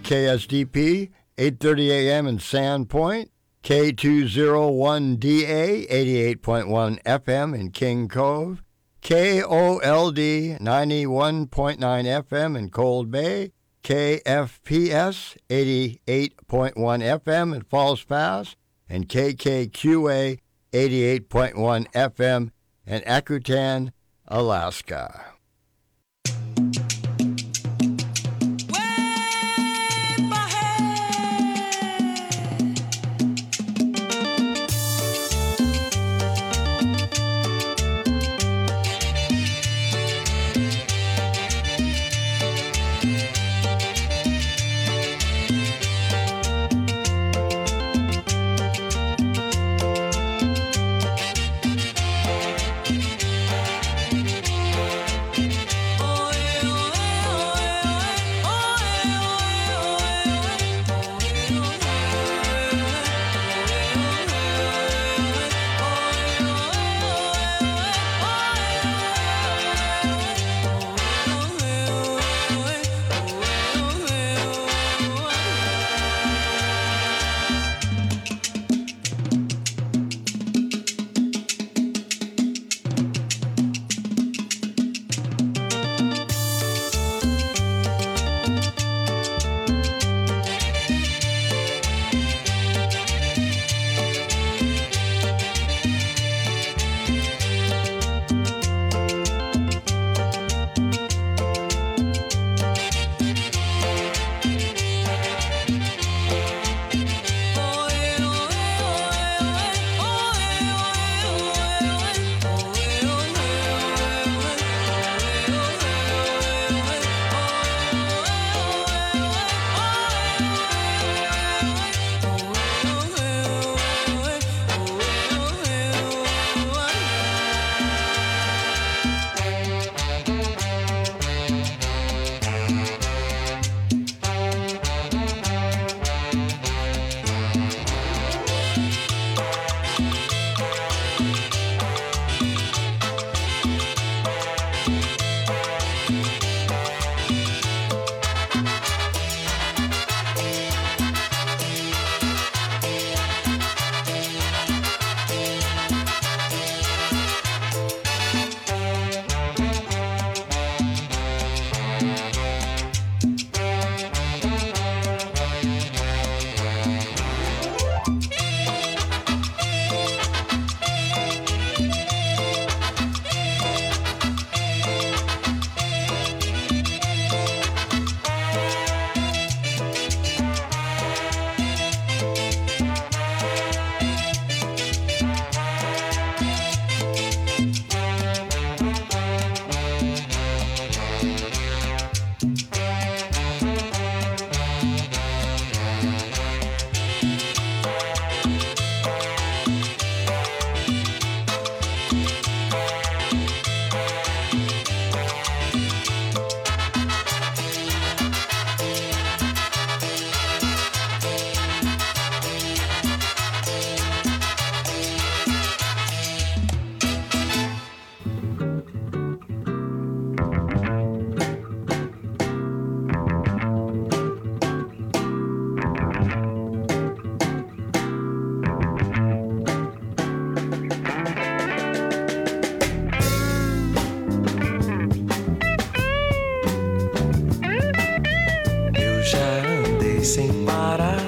KSDP, 8:30 a.m. in Sandpoint, K201DA, 88.1 FM in King Cove, KOLD, 91.9 FM in Cold Bay, KFPS, 88.1 FM in Falls Pass, and KKQA, 88.1 FM in Akutan, Alaska. sem parar,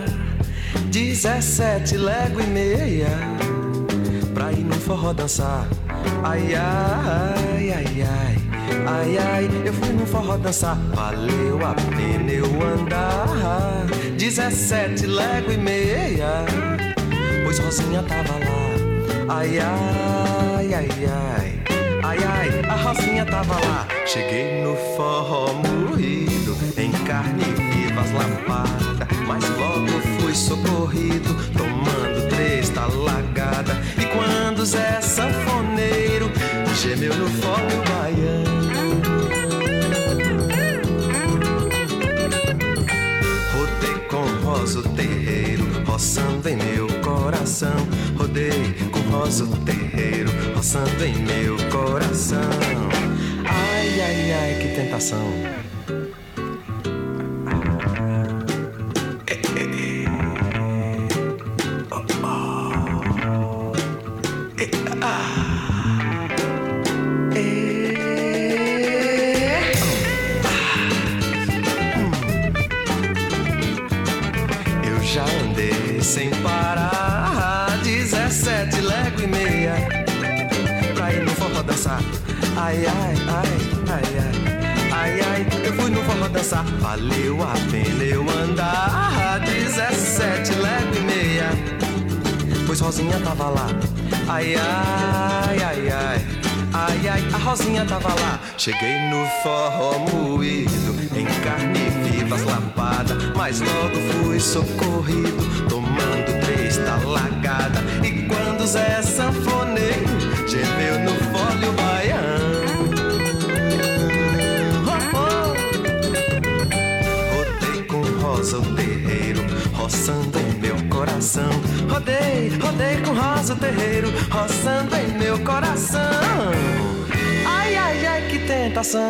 17 léguas e meia, pra ir no forró dançar. Ai, ai, ai, ai, ai, ai, eu fui no forró dançar, valeu a pena eu andar. 17 léguas e meia, pois Rosinha tava lá. Ai, ai, ai, ai, ai, ai, a Rosinha tava lá. Cheguei no forró moído, em carne viva as lapadas, mas logo fui socorrido, tomando 3 talagadas. E quando Zé Sanfoneiro gemeu no forró baiano, rodei com Rosa o terreiro, roçando em meu coração. Rodei com Rosa o terreiro, roçando em meu coração. Ai, ai, ai, que tentação. já andei sem parar 17 léguas e meia pra ir no forró dançar. Ai, ai, ai, ai, ai, ai, ai, eu fui no forró dançar. Valeu a pena eu andar 17 léguas e meia, pois Rosinha tava lá. Ai, ai, ai, ai, ai, ai, a Rosinha tava lá. Cheguei no forró moído, em carne viva as lapada, mas logo fui socorrido, tomando 3 talagadas. E quando Zé sanfoneiro gemeu no fólio baiano, rodei com Rosa o terreiro, roçando em meu coração. Rodei, rodei com Rosa o terreiro, roçando em meu coração. Ai, ai, ai, que tentação.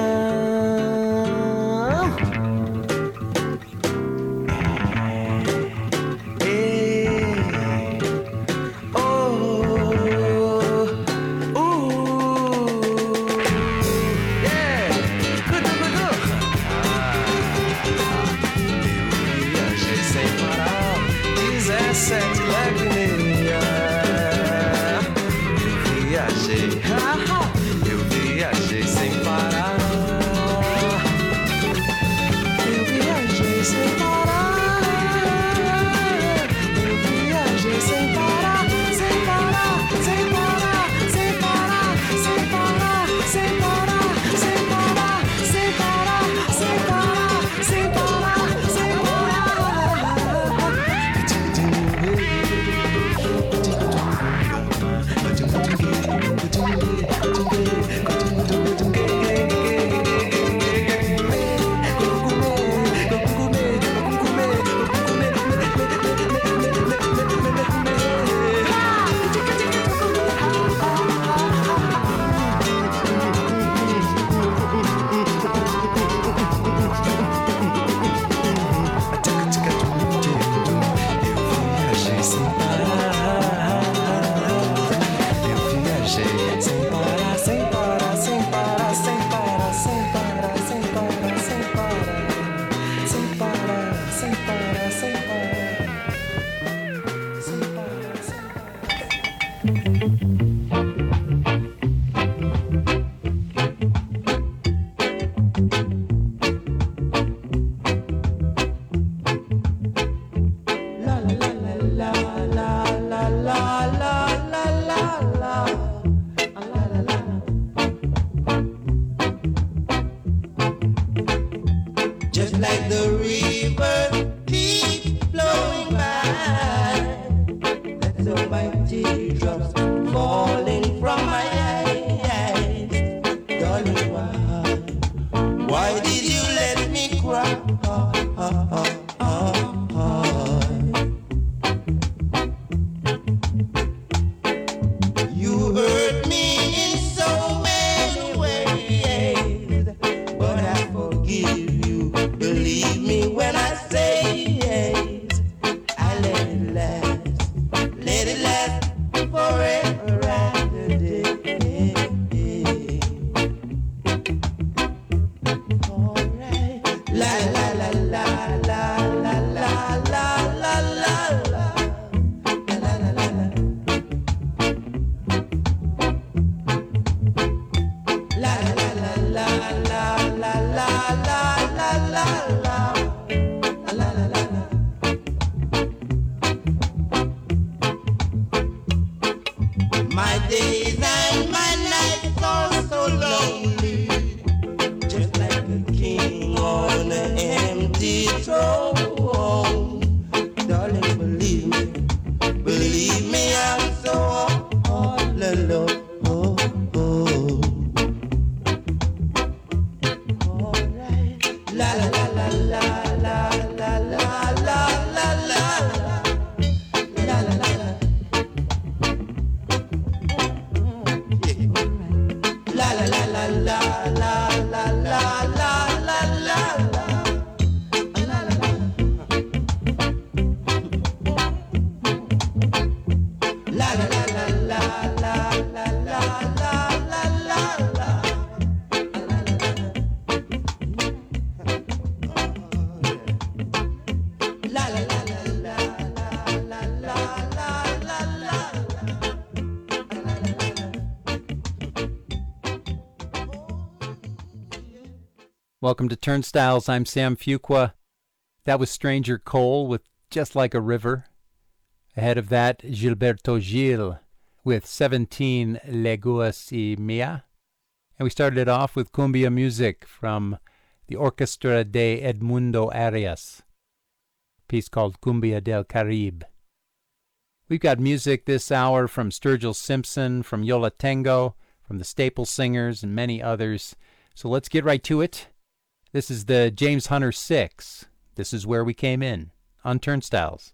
Welcome to Turnstiles. I'm Sam Fuqua. That was Stranger Cole with Just Like a River. Ahead of that, Gilberto Gil with 17 Leguas y Mia. And we started it off with cumbia music from the Orquestra de Edmundo Arias, a piece called Cumbia del Caribe. We've got music this hour from Sturgill Simpson, from Yo La Tengo, from the Staple Singers, and many others. So let's get right to it. This is the James Hunter 6. This is Where We Came In on Turnstiles.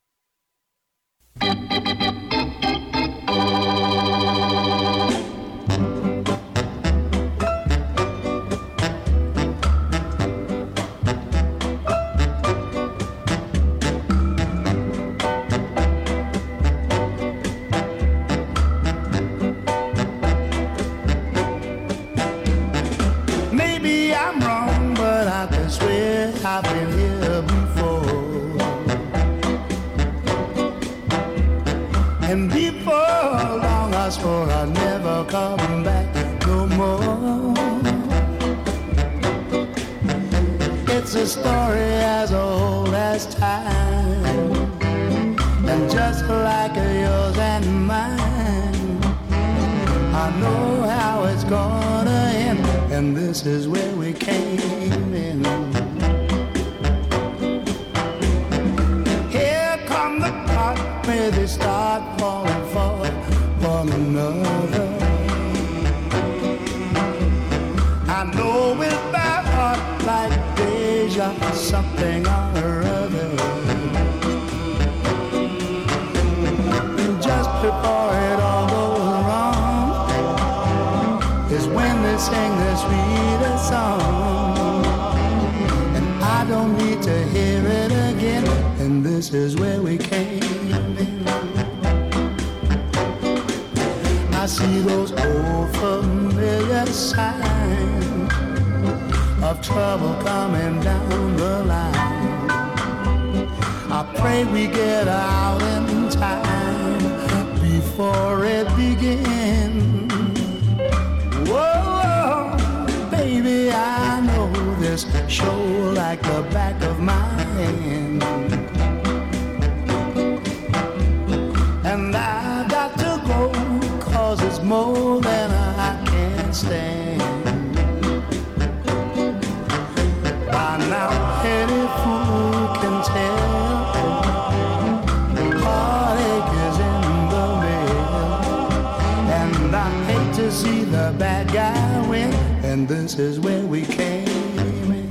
Maybe I'm wrong, but I can swear I've been here before. And before long I swore I'd never come back no more. It's a story as old as time, and just like yours and mine, I know how it's gonna end, and this is where we came in. Here come the part where they start falling for one another. I know it by heart like deja, something or other. And just before it all goes wrong is when they sing the sweetest song, and I don't need to hear it again, and this is where we came in. I see those old familiar signs of trouble coming down the line. I pray we get out in time before it begins. Whoa, baby, I know this show like the back of my hand, and I got to go, 'cause it's more than I can stand. By now any fool can tell heartache is in the mail, and I hate to see the bad guy win, and this is where we came in.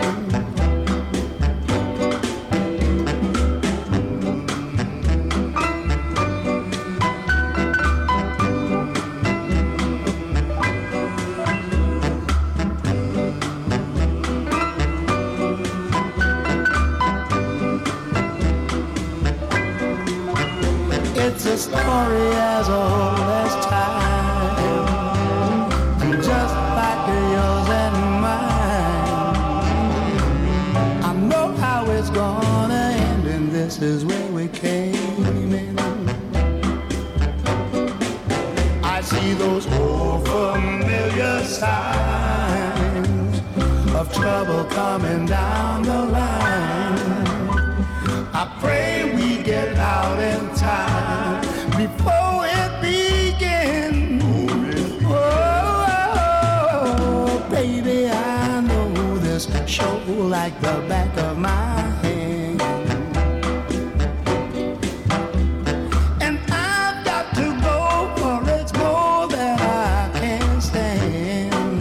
It's a story as old as time, and just like yours and mine, I know how it's gonna end, and this is where we came in. I see those old familiar signs of trouble coming down the line. I pray we get out in time before it begins. Oh, baby, I know this show like the back of my hand, and I've got to go, for it's more than I can stand.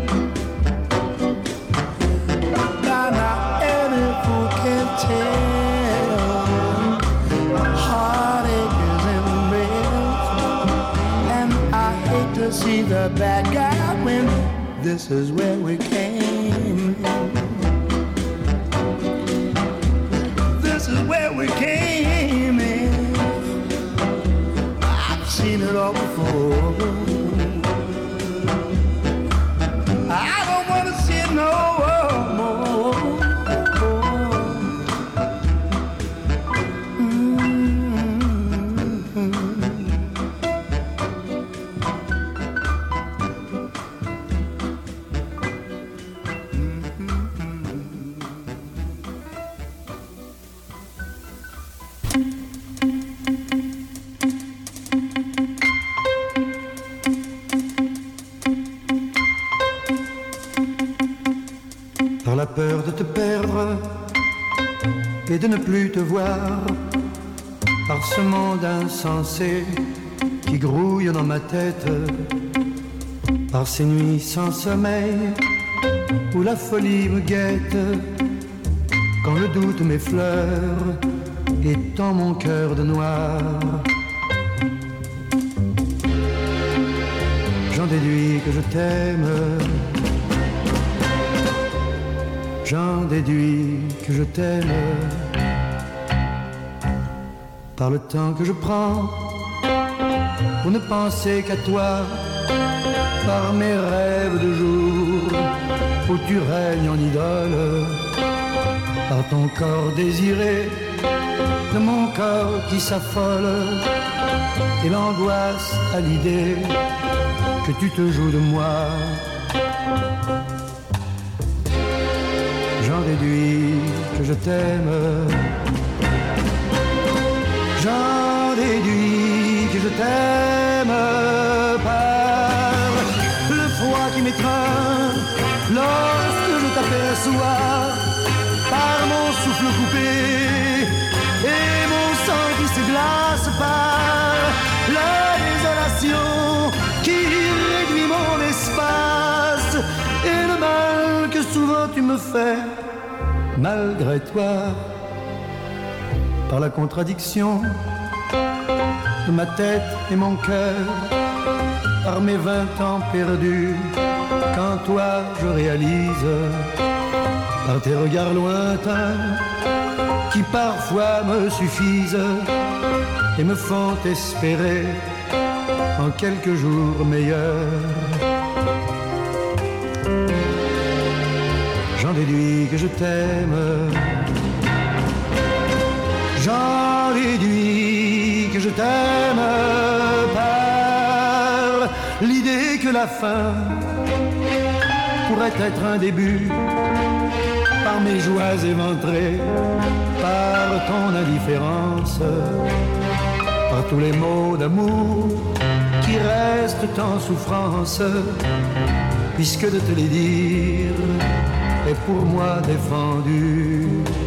By now any fool can tell heartache is in real, and I hate to see the bad guy win. This is where we came. This is where we came in. I've seen it all before. I don't want to see it no more. peur de te perdre et de ne plus te voir par ce monde insensé qui grouille dans ma tête, par ces nuits sans sommeil où la folie me guette, quand le doute m'effleure et tend mon cœur de noir. J'en déduis que je t'aime, j'en déduis que je t'aime, par le temps que je prends pour ne penser qu'à toi, par mes rêves de jour où tu règnes en idole, par ton corps désiré, de mon corps qui s'affole, et l'angoisse à l'idée que tu te joues de moi. J'en déduis que je t'aime, j'en déduis que je t'aime, par le froid qui m'étreint lorsque je t'aperçois, par mon souffle coupé et mon sang qui se glace, par la désolation qui réduit mon espace, et le mal que souvent tu me fais malgré toi, par la contradiction de ma tête et mon cœur, par mes 20 ans perdus, quand toi je réalise, par tes regards lointains qui parfois me suffisent et me font espérer en quelques jours meilleurs. J'en déduis que je t'aime, j'en déduis que je t'aime, par l'idée que la fin pourrait être un début, par mes joies éventrées, par ton indifférence, par tous les mots d'amour qui restent en souffrance, puisque de te les dire est pour moi défendu.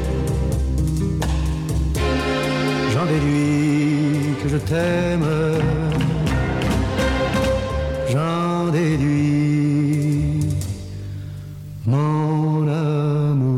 J'en déduis que je t'aime, j'en déduis mon amour.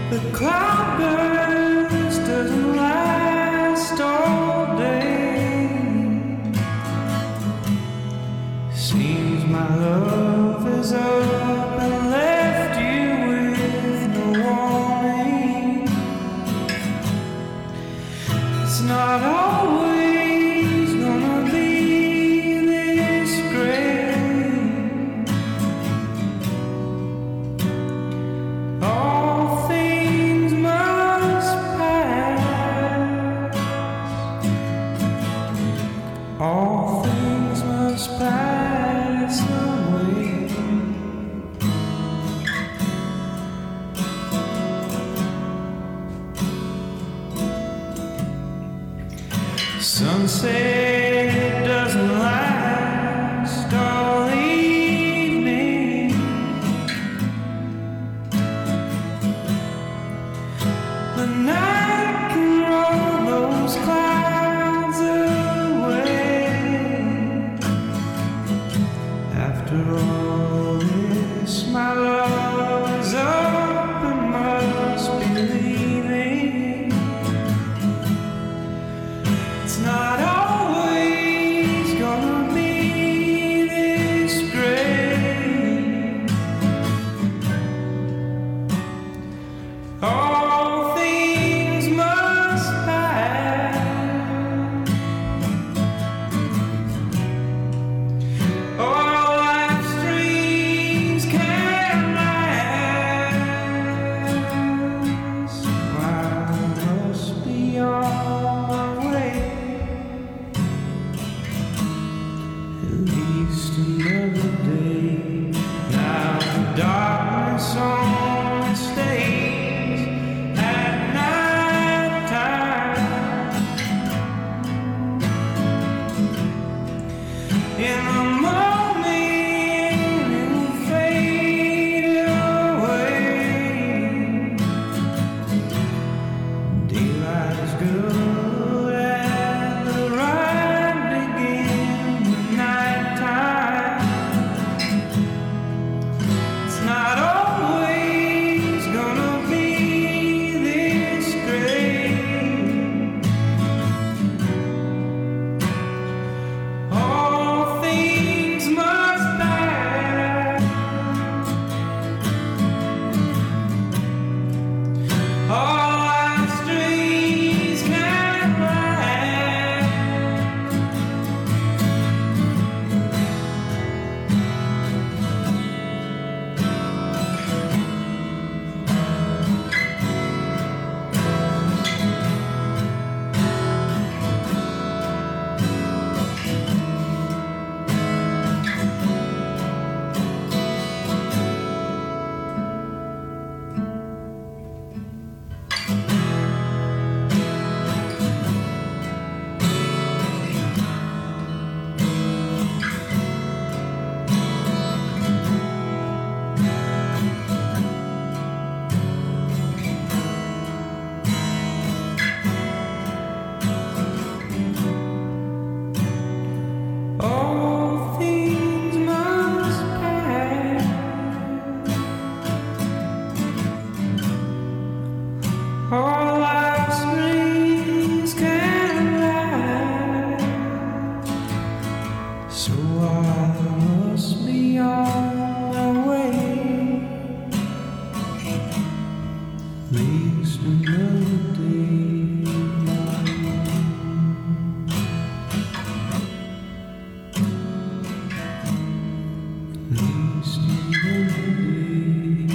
The cloudburst doesn't last all day. Seems my love is up and left you with no warning. It's not always gonna be this great. All things must pass. All things must pass away. Sunset doesn't last all evening. The night can roll those clouds away. After all this, my love is up and must be leaving. It's not always gonna be this great. All things must pass. All life's dreams can last. I must be on my way. At least another day. Now the darkness only stays at night time. In a moment it will fade away. Daylight is good and the ride begins at nighttime. It's not always gonna be this great. All things must pass. All life's dreams can last. All things must pass. All life's dreams can last. So I must be on my way. At least another day. At least another day.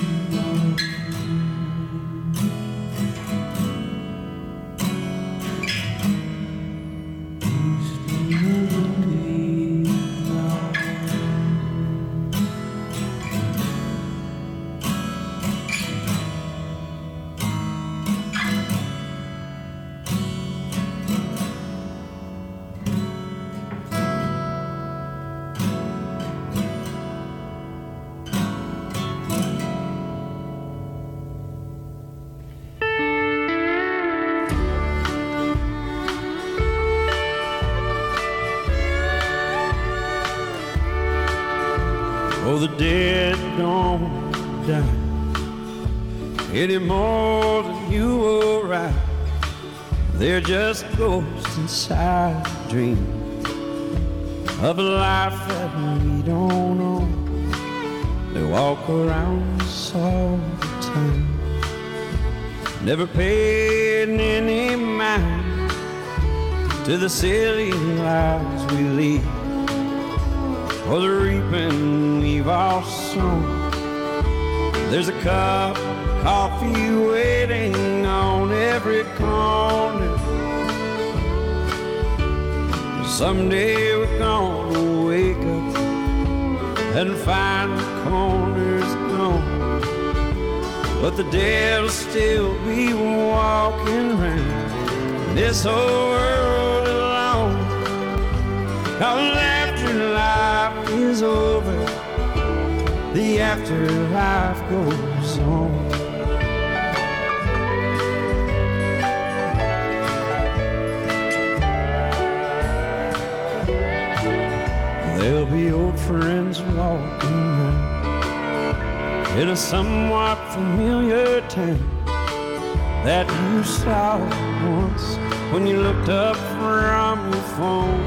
Oh, the dead don't die, any more than you were right. They're just ghosts inside a dream of a life that we don't know. They walk around us all the time, never paying any mind to the silly lives we lead, or the reaping we've all sown. There's a cup of coffee waiting on every corner. Someday we're gonna wake up and find the corner's gone, but the dead'll still be walking around this whole world alone. 'Cause after life is over, the afterlife goes on. There'll be old friends walking around in a somewhat familiar town that you saw once when you looked up from your phone.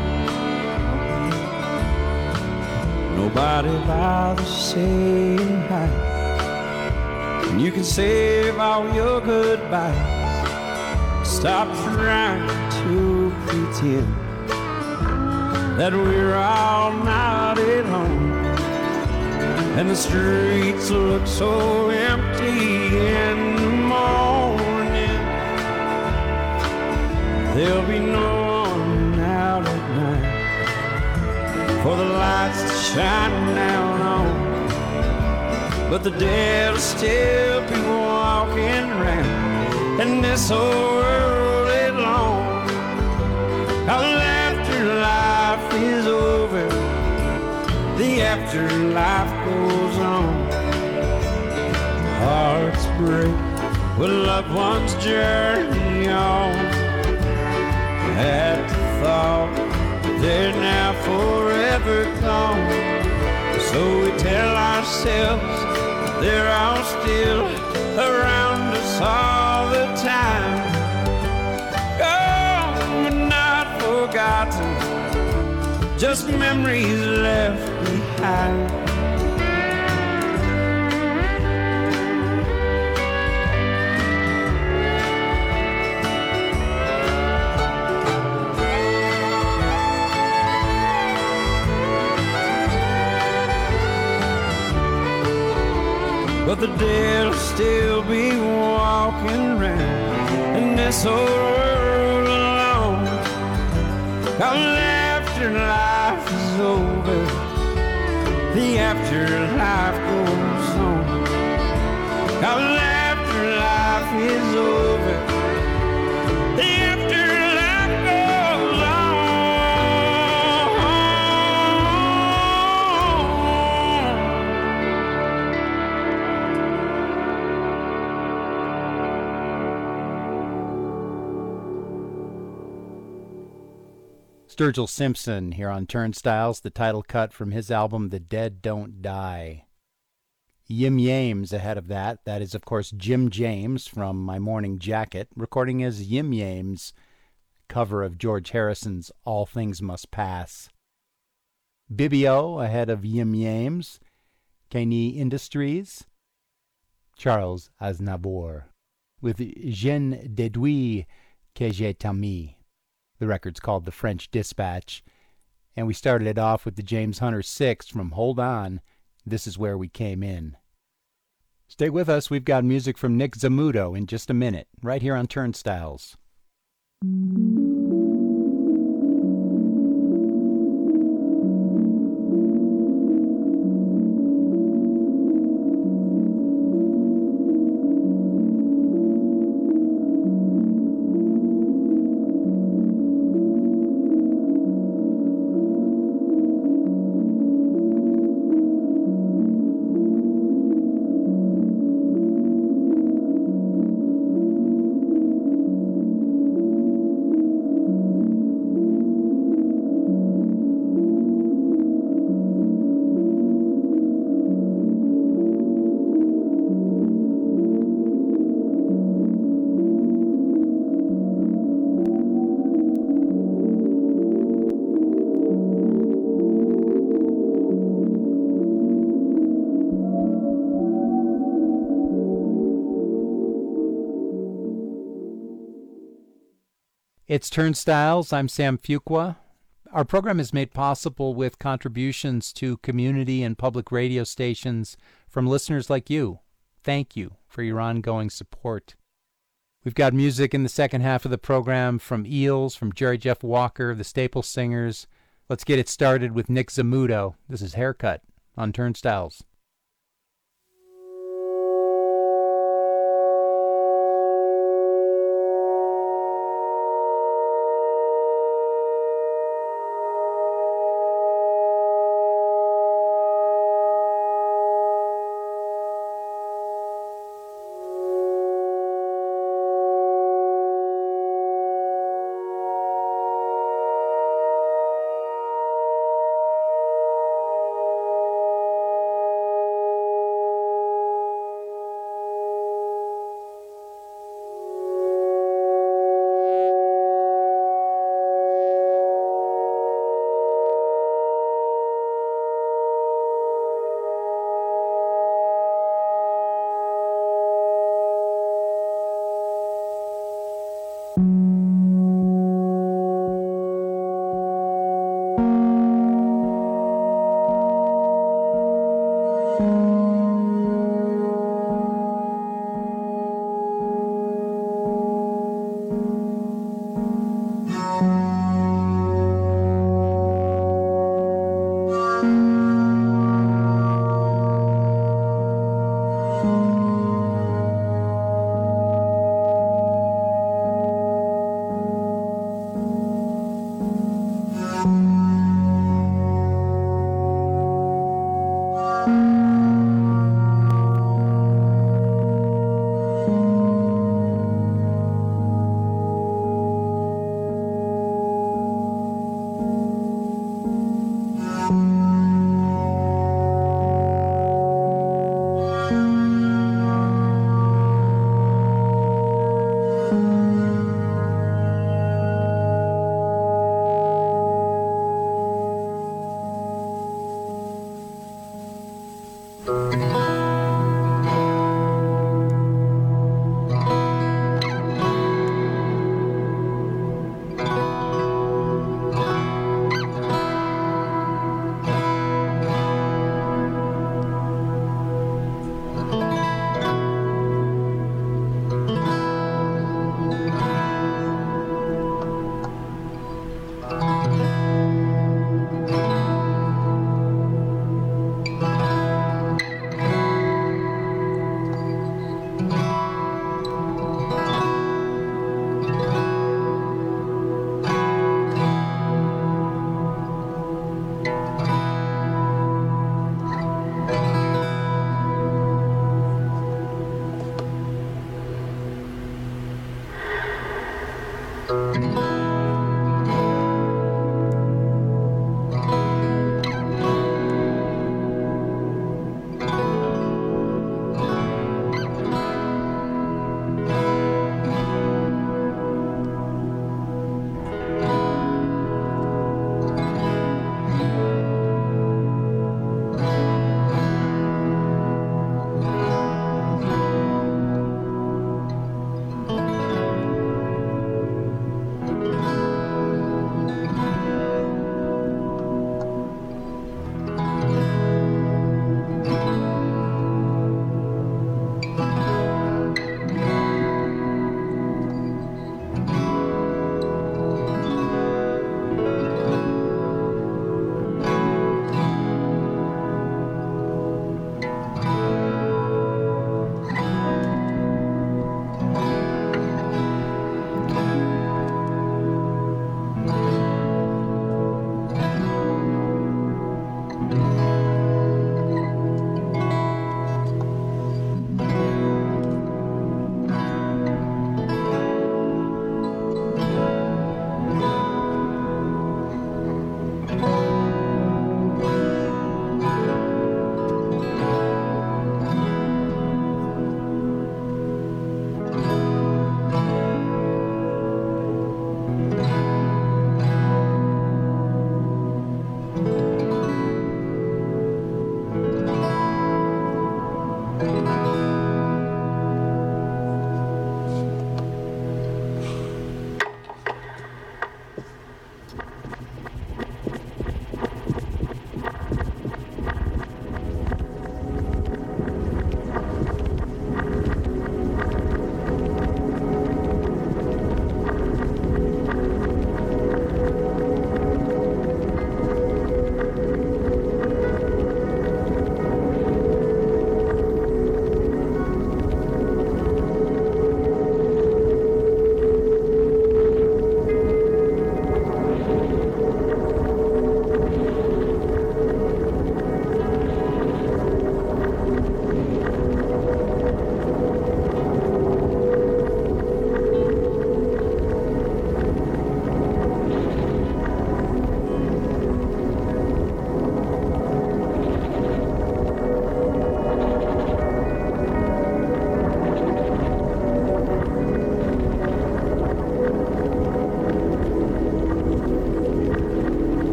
Nobody bothers saying hi, and you can save all your goodbyes. Stop trying to pretend that we're all not at home, and the streets look so empty in the morning. There'll be no one out at night for the lights to shine down on, but the dead'll still be walking around in this whole world alone. Life is over, the afterlife goes on. Hearts break when loved ones journey on, at the thought they're now forever gone. So we tell ourselves they're all still around us all the time, gone but not forgotten, just memories left behind. But the dead'll still be walking around in this whole world alone. After life is over, the afterlife goes on. After life is over, the afterlife goes on. Sturgill Simpson here on Turnstiles, the title cut from his album The Dead Don't Die. Yim Yames ahead of that. That is, of course, Jim James from My Morning Jacket, recording as Yim Yames, cover of George Harrison's All Things Must Pass. Bibio ahead of Yim Yames, Kenny Industries, Charles Aznavour, with Je déduis que je t'aime. The record's called The French Dispatch, and we started it off with the James Hunter Sixth from Hold On, This Is Where We Came In. Stay with us, we've got music from Nick Zamudo in just a minute, right here on Turnstiles. It's Turnstiles. I'm Sam Fuqua. Our program is made possible with contributions to community and public radio stations from listeners like you. Thank you for your ongoing support. We've got music in the second half of the program from Eels, from Jerry Jeff Walker, the Staple Singers. Let's get it started with Nick Zamudo. This is Haircut on Turnstiles.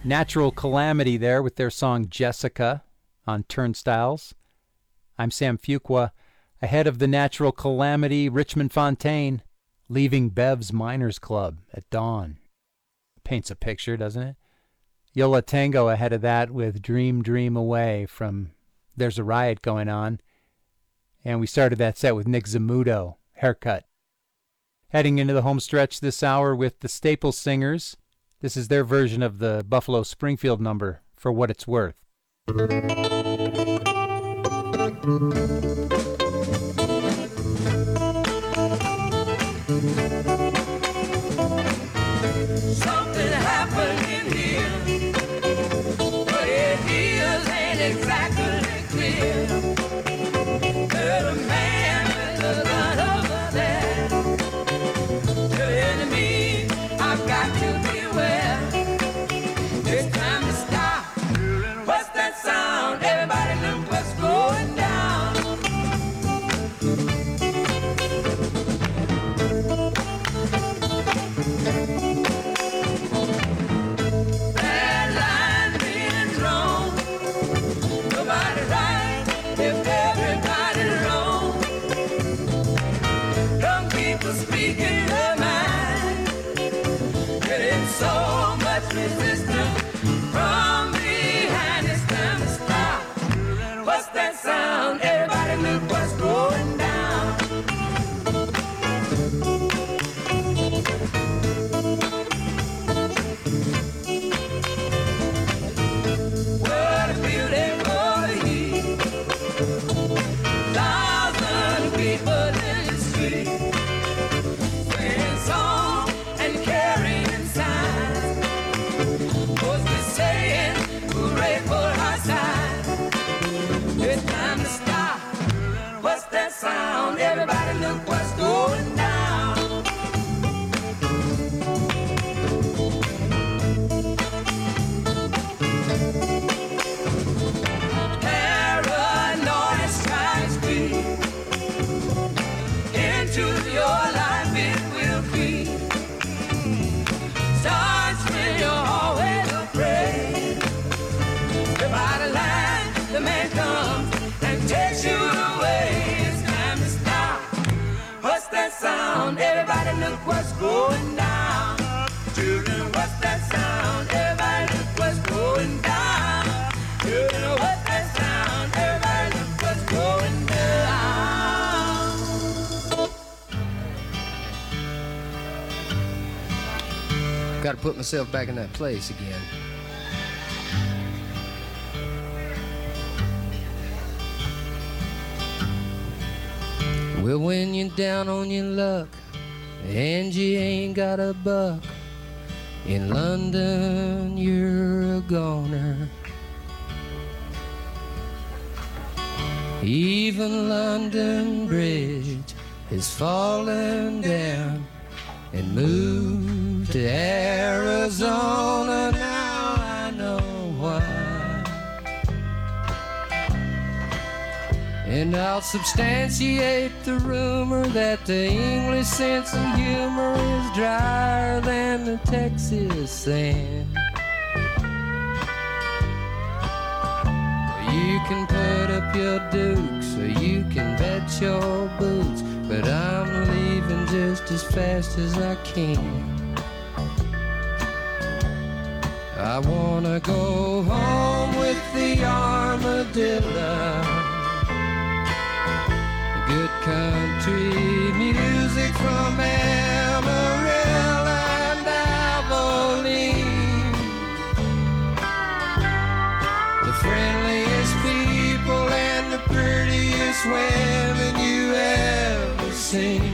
Natural Calamity there with their song Jessica on Turnstiles. I'm Sam Fuqua. Ahead of the Natural Calamity, Richmond Fontaine, leaving Bev's Miners Club at dawn. Paints a picture, doesn't it? Yo La Tengo ahead of that with Dream Dream Away from There's a Riot Going On. And we started that set with Nick Zamudo, Haircut. Heading into the home stretch this hour with the Staple Singers. This is their version of the Buffalo Springfield number, For What It's Worth. Something happened in here, but it is ain't exactly clear. There's a man with a gun over there, telling me I've got to beware. It's time to stop. What's that sound? Everybody look what's going down. Bad line being drawn. Nobody right if everybody's wrong. Young people speaking their mind, getting so much resistance from behind. It's time to stop. What's that sound? Everybody look what's going down. What a beautiful heat. Thousand people in the street, singing songs and carrying signs, mostly saying hooray for our side. It's time to stop. What's that sound? Everybody look what's going down. Paranoid strikes me. Into your life it will be. Starts when you're always afraid. By the line, the man comes and takes you away. It's time to stop. What's that sound? Everybody look what's going down. Children, what's that sound? Everybody look what's going down. Children, what's that sound? Everybody look what's going down. Got to put myself back in that place again. Well, when you're down on your luck and you ain't got a buck, in London you're a goner. Even London Bridge is falling down and moved to Arizona. Now I know why. And I'll substantiate the rumor that the English sense of humor is drier than the Texas sand. You can put up your dukes or you can bet your boots, but I'm leaving just as fast as I can. I wanna go home with the armadillo. Good country music from Amarillo and Abilene. The friendliest people and the prettiest women you ever seen.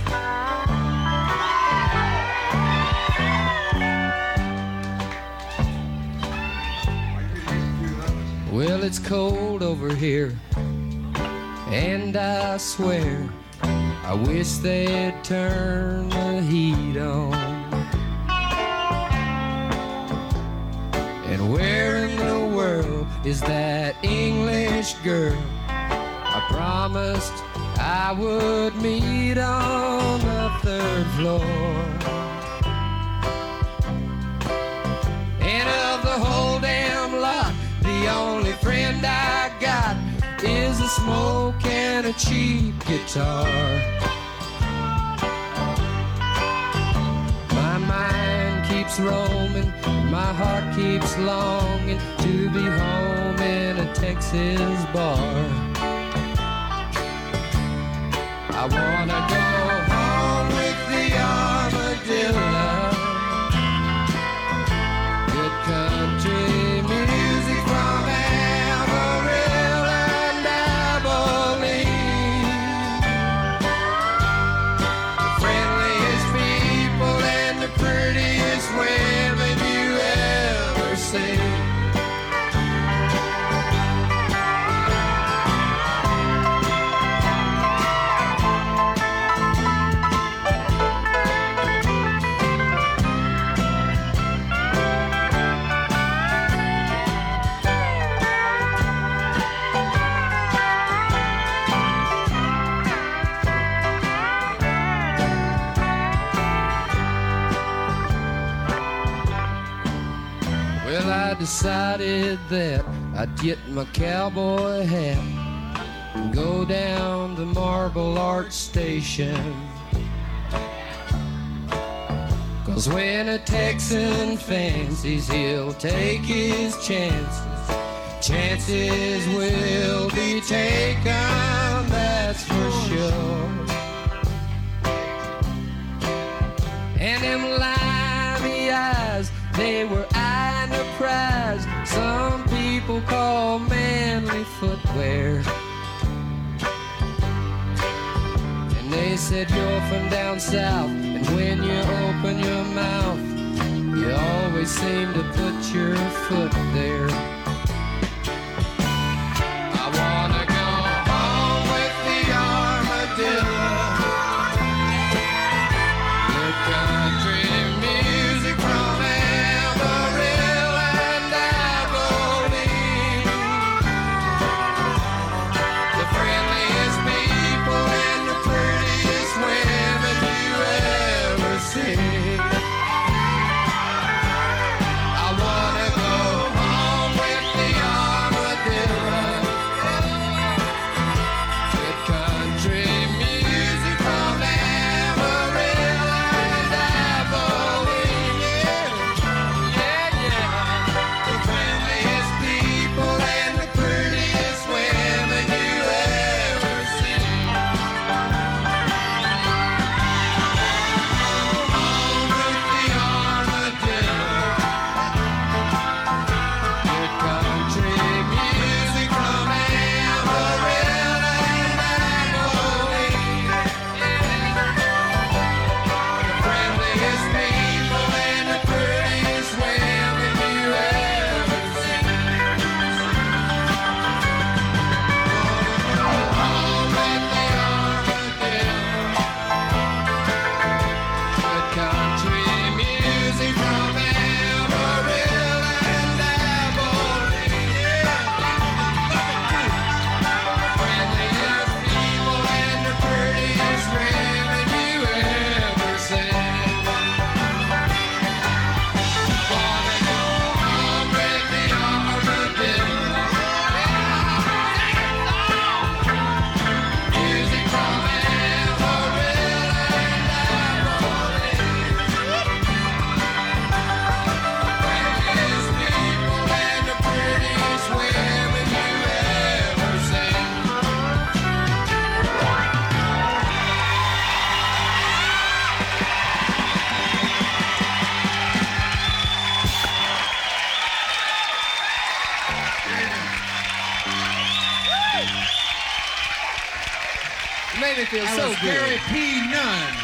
Well, it's cold over here, and I swear I wish they'd turn the heat on. And where in the world is that English girl I promised I would meet on the third floor? And of the whole The only friend I got is a smoke and a cheap guitar. My mind keeps roaming, my heart keeps longing to be home in a Texas bar. I wanna go home with the armadillo. Good country music from Amarillo and Abilene. The friendliest people and the prettiest women you ever see. Well, I decided that I'd get my cowboy hat and go down to Marble Arch Station. 'Cause when a Texan fancies, he'll take his chances. Chances will be taken, that's for sure. And them limey eyes, they were eyeing a prize some people call manly footwear. And they said you're from down south, and when you open your mouth, you always seem to put your foot there. I wanna go home with the armadillo. Good country music from Amarillo and Abilene. The friendliest people and the prettiest women you ever see. I wanna go home with the armadillo. Good country music from Amarillo and Abilene. Yeah, yeah. The friendliest people and the prettiest women you ever see. Home with the armadillo. Good country music from Amarillo and Abilene. The friendliest people and the prettiest women you ever seen. Home with the armadillo. Good country music from Amarillo and Abilene. Friendliest people and the prettiest women you ever seen. Wanna go home with the armadillo. Music from Amarillo and Abilene. Friendliest people and the prettiest women you ever seen. You made me feel so good. Gary P. Nunn.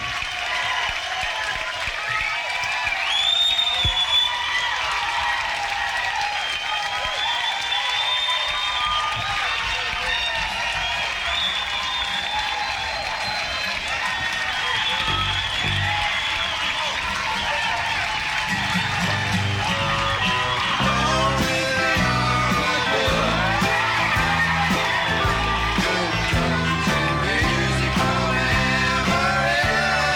Music from Amarillo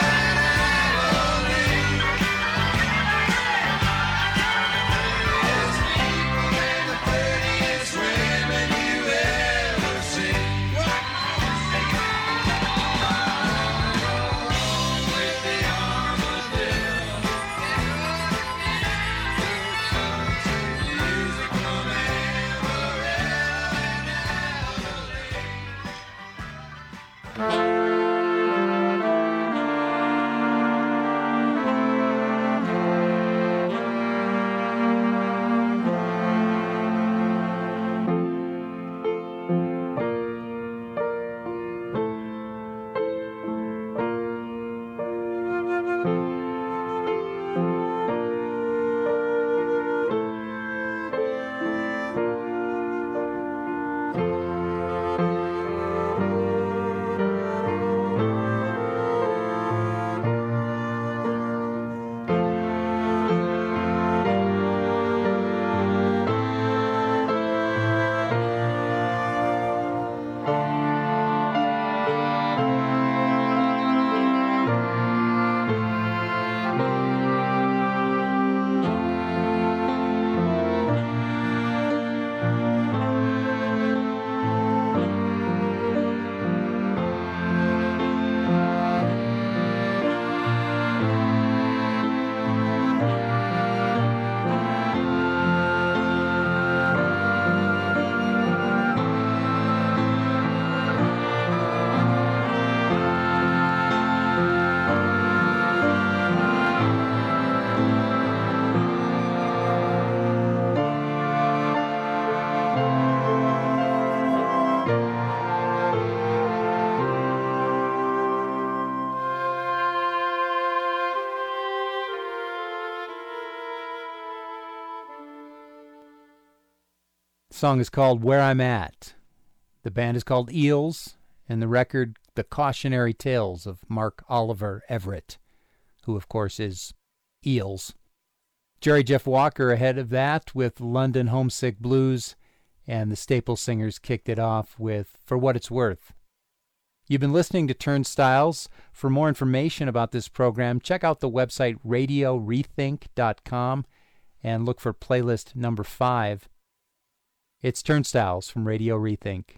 The song is called Where I'm At. The band is called Eels, and the record, The Cautionary Tales of Mark Oliver Everett, who, of course, is Eels. Jerry Jeff Walker ahead of that with London Homesick Blues, and the Staple Singers kicked it off with For What It's Worth. You've been listening to Turnstiles. For more information about this program, check out the website radiorethink.com and look for playlist number 5. It's Turnstiles from Radio Rethink.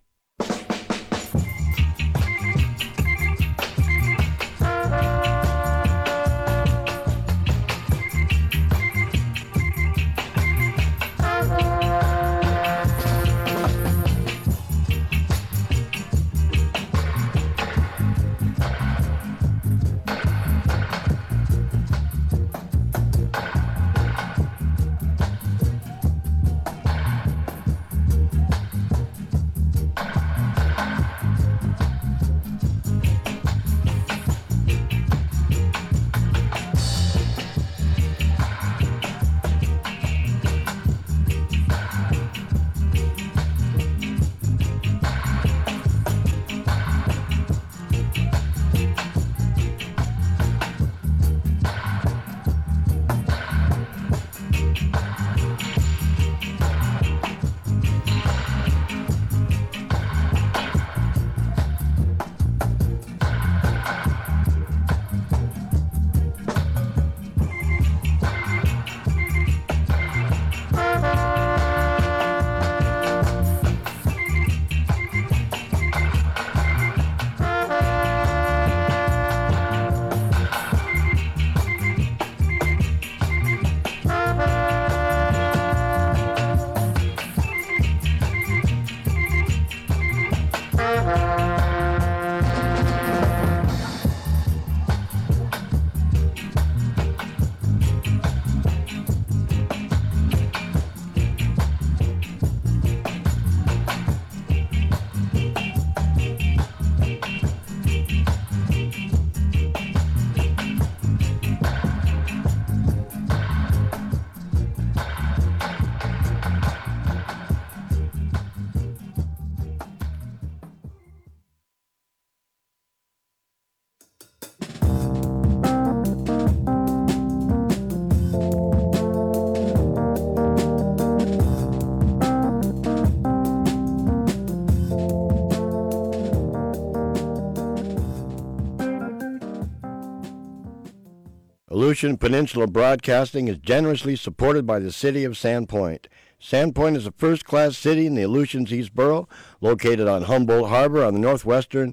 Aleutian Peninsula Broadcasting is generously supported by the City of Sandpoint. Sandpoint is a first-class city in the Aleutians East Borough, located on Humboldt Harbor on the northwestern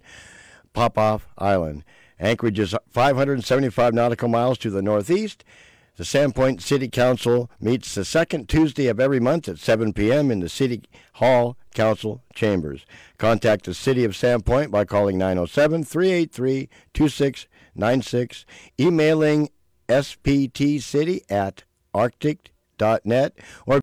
Popoff Island. Anchorage is 575 nautical miles to the northeast. The Sandpoint City Council meets the second Tuesday of every month at 7 p.m. in the City Hall Council Chambers. Contact the City of Sandpoint by calling 907-383-2696, emailing sptcity@arctic.net, or